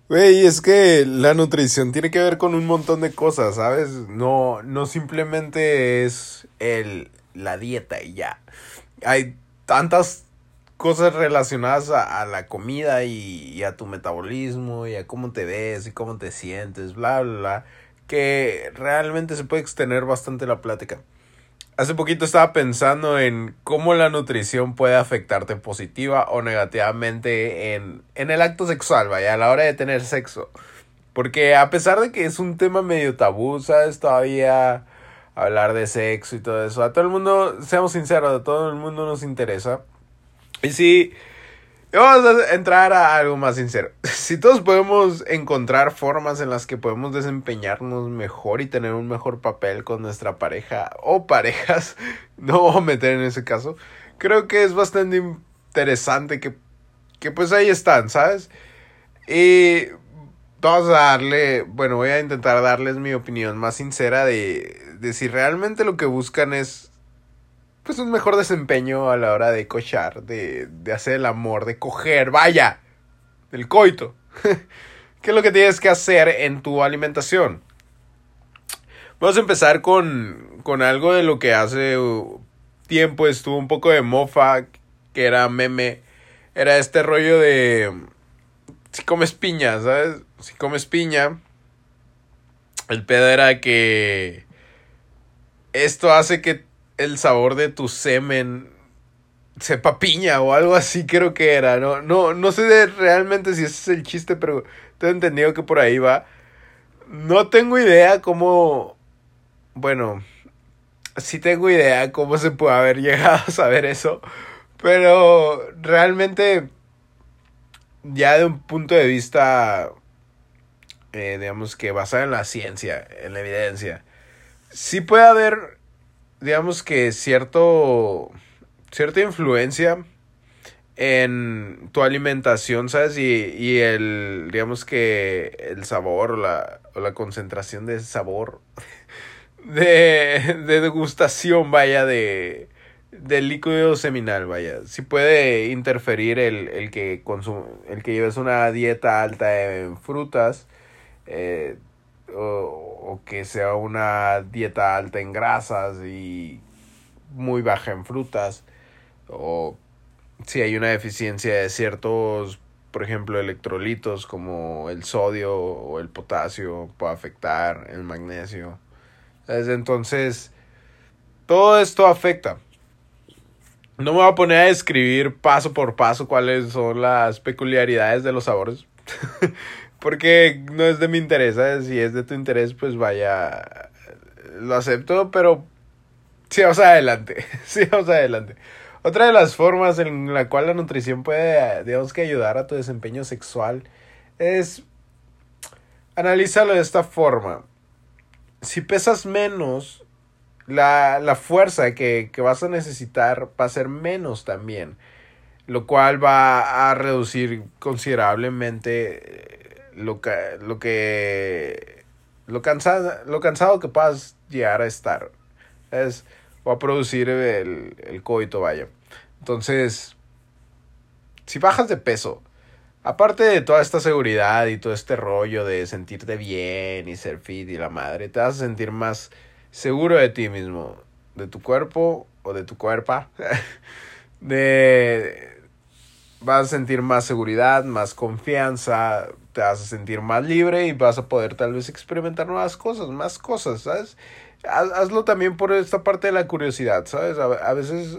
Güey, es que la nutrición tiene que ver con un montón de cosas, ¿sabes? No simplemente es la dieta y ya. Hay tantas cosas relacionadas a la comida y a tu metabolismo y a cómo te ves y cómo te sientes, bla, bla, bla, que realmente se puede extender bastante la plática. Hace poquito estaba pensando en cómo la nutrición puede afectarte positiva o negativamente en el acto sexual, vaya, a la hora de tener sexo. Porque a pesar de que es un tema medio tabú, ¿sabes? Todavía hablar de sexo y todo eso. A todo el mundo, seamos sinceros, a todo el mundo nos interesa. Y sí, vamos a entrar a algo más sincero. Si todos podemos encontrar formas en las que podemos desempeñarnos mejor y tener un mejor papel con nuestra pareja o parejas, no voy a meter en ese caso, creo que es bastante interesante que pues ahí están, ¿sabes? Y vamos a darle, bueno, voy a intentar darles mi opinión más sincera de si realmente lo que buscan es pues un mejor desempeño a la hora de cochar, de hacer el amor, de coger, vaya, del coito. ¿Qué es lo que tienes que hacer en tu alimentación? Vamos a empezar con algo de lo que hace tiempo estuvo un poco de mofa, que era meme. Era este rollo de si comes piña, ¿sabes? Si comes piña, el pedo era que esto hace que el sabor de tu semen sepa piña o algo así creo que era. No sé realmente si ese es el chiste, pero tengo entendido que por ahí va. No tengo idea cómo... Bueno, sí tengo idea cómo se puede haber llegado a saber eso. Pero realmente ya de un punto de vista, digamos que basado en la ciencia, en la evidencia, sí puede haber, digamos que cierta influencia en tu alimentación, ¿sabes? Y el, digamos que el sabor o la concentración de sabor, de degustación, vaya, del líquido seminal, vaya. Sí puede interferir el que lleves una dieta alta en frutas, eh, o que sea una dieta alta en grasas y muy baja en frutas, o si hay una deficiencia de ciertos, por ejemplo, electrolitos como el sodio o el potasio, puede afectar el magnesio. Entonces, todo esto afecta. No me voy a poner a describir paso por paso cuáles son las peculiaridades de los sabores. Porque no es de mi interés, ¿sabes? Si es de tu interés, pues vaya, lo acepto, pero sigamos adelante. Sigamos adelante. Otra de las formas en la cual la nutrición puede, digamos que ayudar a tu desempeño sexual es analízalo de esta forma. Si pesas menos, la fuerza que vas a necesitar va a ser menos también, lo cual va a reducir considerablemente lo cansado que puedas llegar a estar. Es, va a producir el coito, vaya. Entonces, si bajas de peso, aparte de toda esta seguridad y todo este rollo de sentirte bien y ser fit y la madre, te vas a sentir más seguro de ti mismo, de tu cuerpo o de tu cuerpa. de Vas a sentir más seguridad, más confianza, te vas a sentir más libre y vas a poder tal vez experimentar nuevas cosas, más cosas, ¿sabes? Hazlo también por esta parte de la curiosidad, ¿sabes? A veces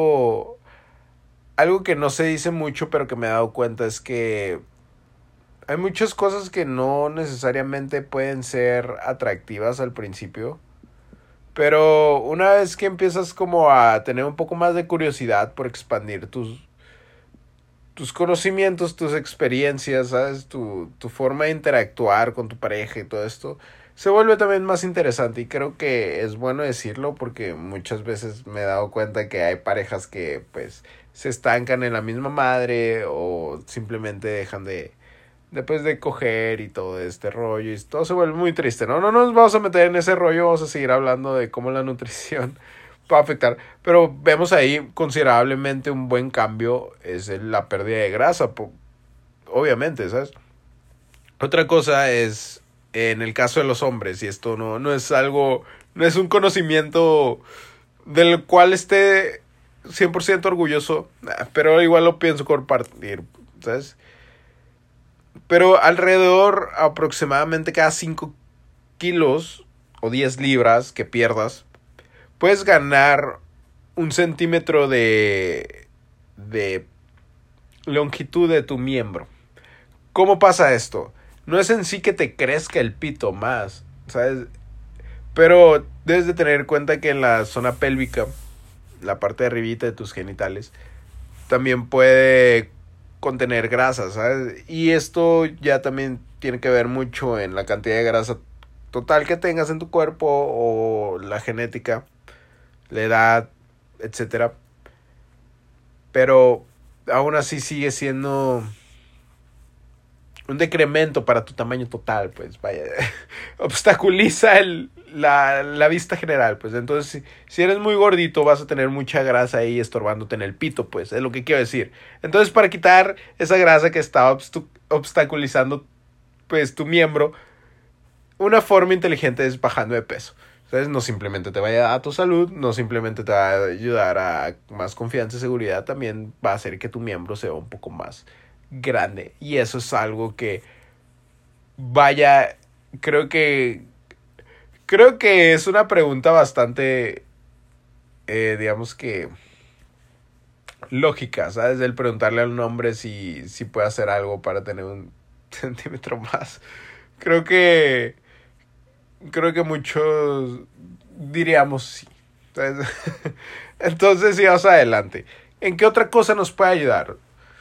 algo que no se dice mucho, pero que me he dado cuenta es que hay muchas cosas que no necesariamente pueden ser atractivas al principio. Pero una vez que empiezas como a tener un poco más de curiosidad por expandir tus conocimientos, tus experiencias, ¿sabes? Tu forma de interactuar con tu pareja y todo esto, se vuelve también más interesante. Y creo que es bueno decirlo porque muchas veces me he dado cuenta que hay parejas que pues se estancan en la misma madre o simplemente dejan después de coger y todo este rollo y todo se vuelve muy triste, ¿no? No nos vamos a meter en ese rollo, vamos a seguir hablando de cómo la nutrición puede afectar, pero vemos ahí considerablemente un buen cambio es la pérdida de grasa, obviamente, ¿sabes? Otra cosa es, en el caso de los hombres, y esto no es algo, no es un conocimiento del cual esté 100% orgulloso, pero igual lo pienso compartir, ¿sabes? Pero alrededor, aproximadamente cada 5 kilos o 10 libras que pierdas, puedes ganar 1 centímetro de longitud de tu miembro. ¿Cómo pasa esto? No es en sí que te crezca el pito más, ¿sabes? Pero debes de tener en cuenta que en la zona pélvica, la parte de arribita de tus genitales, también puede contener grasa, ¿sabes? Y esto ya también tiene que ver mucho en la cantidad de grasa total que tengas en tu cuerpo o la genética, la edad, etcétera. Pero aún así sigue siendo un decremento para tu tamaño total, pues vaya, obstaculiza la vista general, pues entonces si eres muy gordito vas a tener mucha grasa ahí estorbándote en el pito, pues es lo que quiero decir. Entonces para quitar esa grasa que está obstaculizando pues tu miembro, una forma inteligente es bajando de peso. Entonces no simplemente te va a ayudar a tu salud, no simplemente te va a ayudar a más confianza y seguridad, también va a hacer que tu miembro sea un poco más grande. Y eso es algo que, vaya, creo que es una pregunta bastante, digamos que lógica, ¿sabes? El preguntarle al hombre si puede hacer algo para tener 1 centímetro más. Creo que muchos diríamos sí. Entonces, sigamos adelante. ¿En qué otra cosa nos puede ayudar?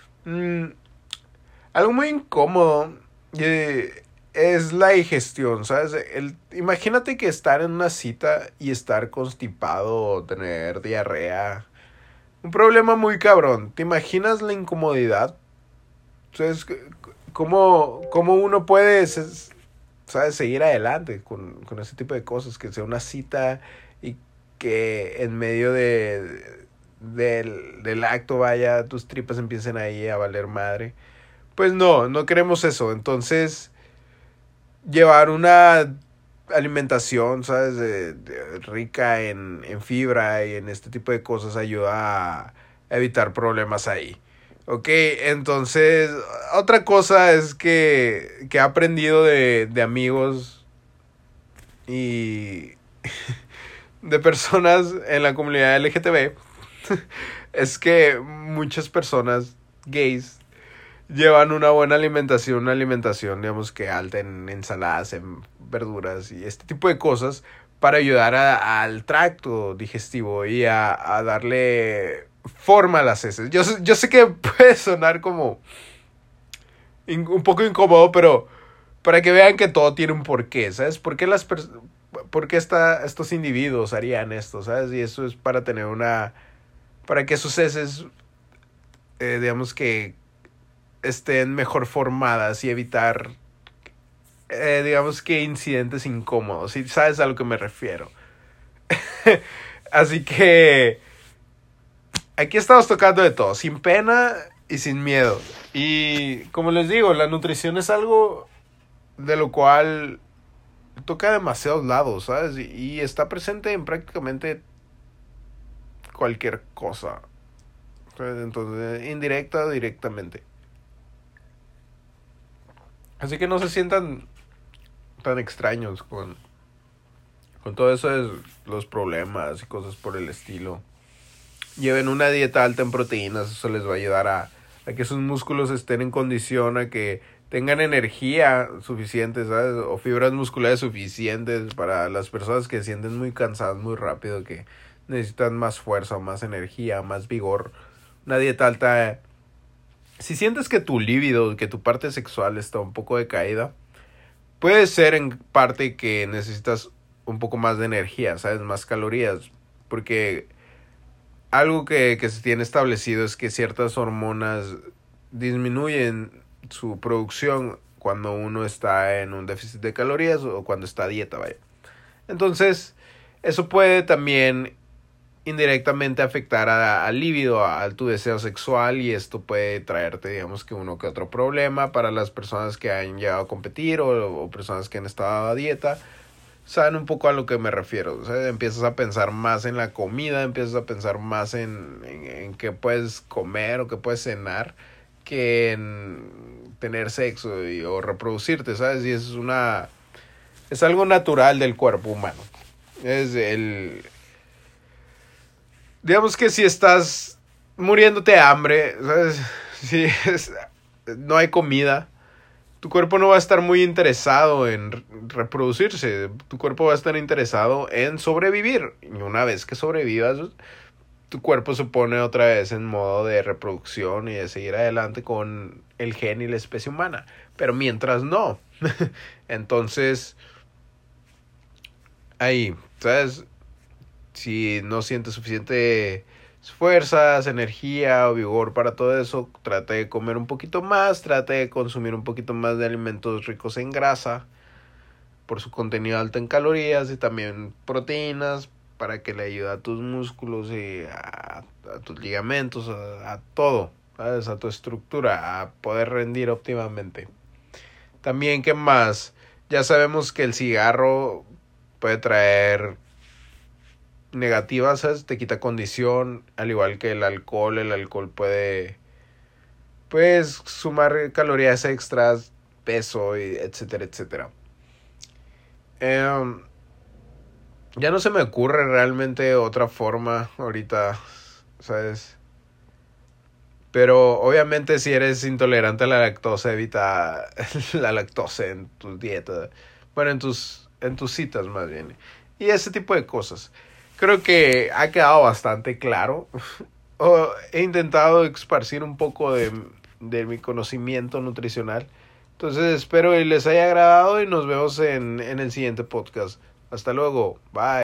Algo muy incómodo es la digestión, ¿sabes? Imagínate que estar en una cita y estar constipado o tener diarrea. Un problema muy cabrón. ¿Te imaginas la incomodidad? ¿Sabes? ¿Cómo uno puede, sabes, seguir adelante con ese tipo de cosas? Que sea una cita y que en medio del acto, vaya, tus tripas empiecen ahí a valer madre. Pues no queremos eso. Entonces, llevar una alimentación, ¿sabes? Rica en fibra y en este tipo de cosas ayuda a evitar problemas ahí. Ok, entonces, otra cosa es que he aprendido de amigos y de personas en la comunidad LGTB es que muchas personas gays llevan una buena alimentación, una alimentación, digamos que alta en ensaladas, en verduras y este tipo de cosas para ayudar al tracto digestivo y a darle forma a las heces. Yo sé que puede sonar como un poco incómodo, pero para que vean que todo tiene un porqué, ¿sabes? ¿Por qué estos individuos harían esto, ¿sabes? Y eso es para tener para que sus heces, digamos que estén mejor formadas y evitar, digamos que incidentes incómodos, si sabes a lo que me refiero. Así que aquí estamos tocando de todo, sin pena y sin miedo. Y como les digo, la nutrición es algo de lo cual toca demasiados lados, ¿sabes? Y está presente en prácticamente cualquier cosa. Entonces, indirecta o directamente. Así que no se sientan tan extraños con todo eso de los problemas y cosas por el estilo. Lleven una dieta alta en proteínas, eso les va a ayudar a que sus músculos estén en condición, a que tengan energía suficiente, ¿sabes? O fibras musculares suficientes para las personas que se sienten muy cansadas muy rápido, que necesitan más fuerza, más energía, más vigor. Una dieta alta. Si sientes que tu líbido, que tu parte sexual está un poco decaída, puede ser en parte que necesitas un poco más de energía, ¿sabes? Más calorías. Porque algo que se tiene establecido es que ciertas hormonas disminuyen su producción cuando uno está en un déficit de calorías o cuando está a dieta, vaya. Entonces, eso puede también indirectamente afectar al líbido, a tu deseo sexual, y esto puede traerte, digamos, que uno que otro problema para las personas que han llegado a competir o personas que han estado a dieta. Saben un poco a lo que me refiero. O sea, empiezas a pensar más en la comida, empiezas a pensar más en qué puedes comer o qué puedes cenar que en tener sexo o reproducirte, ¿sabes? Y es algo natural del cuerpo humano. Digamos que si estás muriéndote de hambre, ¿sabes? Si no hay comida, tu cuerpo no va a estar muy interesado en reproducirse. Tu cuerpo va a estar interesado en sobrevivir. Y una vez que sobrevivas, tu cuerpo se pone otra vez en modo de reproducción y de seguir adelante con el gen y la especie humana. Pero mientras no. Entonces, ahí, ¿sabes? Si no sientes suficiente fuerzas, energía o vigor para todo eso, trate de comer un poquito más, trate de consumir un poquito más de alimentos ricos en grasa por su contenido alto en calorías y también proteínas para que le ayude a tus músculos y a tus ligamentos, a todo, ¿sabes? A tu estructura, a poder rendir óptimamente. También, ¿qué más? Ya sabemos que el cigarro puede traer negativas, ¿sabes? Te quita condición, al igual que el alcohol puede, pues, sumar calorías extras, peso, y etcétera, etcétera. Ya no se me ocurre realmente otra forma ahorita, ¿sabes? Pero obviamente si eres intolerante a la lactosa, evita la lactosa en tu dieta. Bueno, en tus citas más bien. Y ese tipo de cosas. Creo que ha quedado bastante claro. He intentado esparcir un poco de mi conocimiento nutricional. Entonces espero que les haya agradado y nos vemos en el siguiente podcast. Hasta luego. Bye.